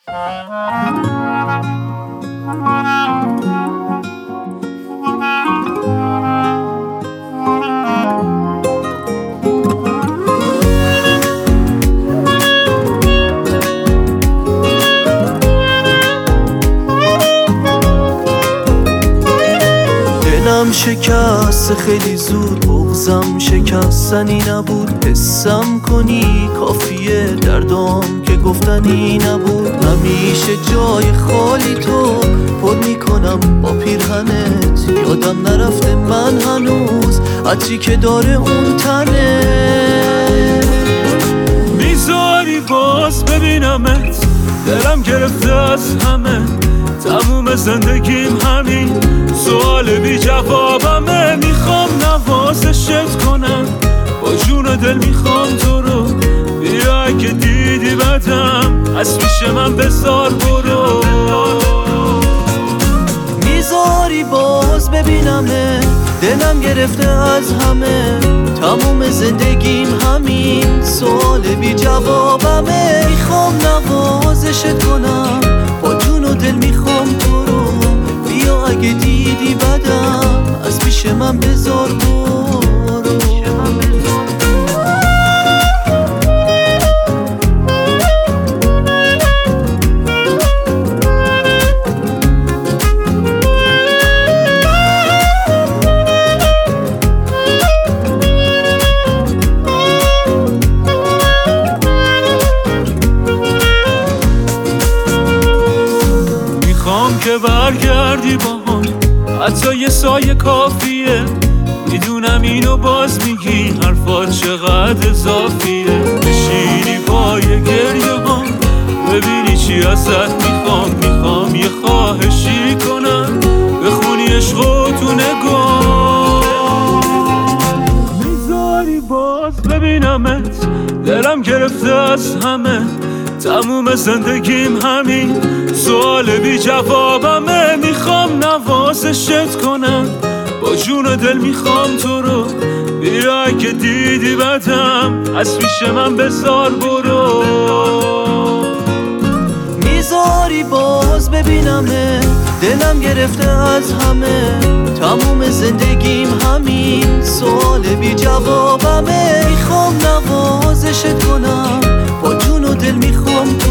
دلم شکست خیلی زود، بغضم شکستنی نبود. حسم کنی کافیه، دردام که گفتنی نبود. همیشه جای خالی تو پر میکنم با پیرهنت، یادم نرفته من هنوز عطری که داره اون تنه. میذاری باز ببینمت، دلم گرفته از همه، تموم زندگیم همین سوال بی جوابمه. میخوام نوازشت کنم با جون و دل، میخوام تو رو، بیا اگه دیدی بدم از پیش من بذار برو. میذاری باز ببینمه، دلم گرفته از همه، تموم زندگیم همین سوال بی جوابمه. میخوام نوازشت کنم با جون و دل، میخوام تو رو، بیا اگه دیدی بدم از پیش من بذار برو. که برگردی با هم، حتی یه سایه کافیه. میدونم اینو باز میگی، حرفات چقدر اضافیه. بشینی پای گریه هم، ببینی چی ازت میخوام. میخوام یه خواهشی کنم، بخونی عشقو تو نگاه. میذاری باز ببینمت، دلم گرفته از همه، تموم زندگیم همین سوال بی جوابمه. میخوام نوازشت کنم با جون و دل، میخوام تو رو، بیا اگه دیدی بدم از پیش من بذار برو. میذاری باز ببینمه، دلم گرفته از همه، تموم زندگیم همین سوال بی جوابمه. میخوام نوازشت کنم با جون و دل، میخوام